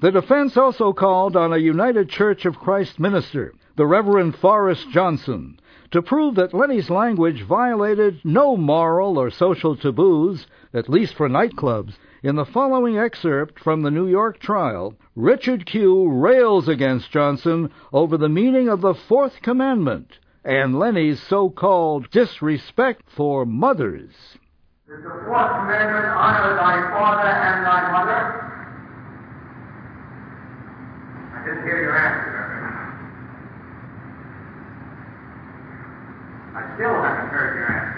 The defense also called on a United Church of Christ minister, the Reverend Forrest Johnson, to prove that Lenny's language violated no moral or social taboos, at least for nightclubs. In the following excerpt from the New York trial, Richard Q. rails against Johnson over the meaning of the Fourth Commandment and Lenny's so-called disrespect for mothers. Is the Fourth Commandment, honor thy father and thy mother? I didn't hear your answer, Reverend. I still haven't heard your answer.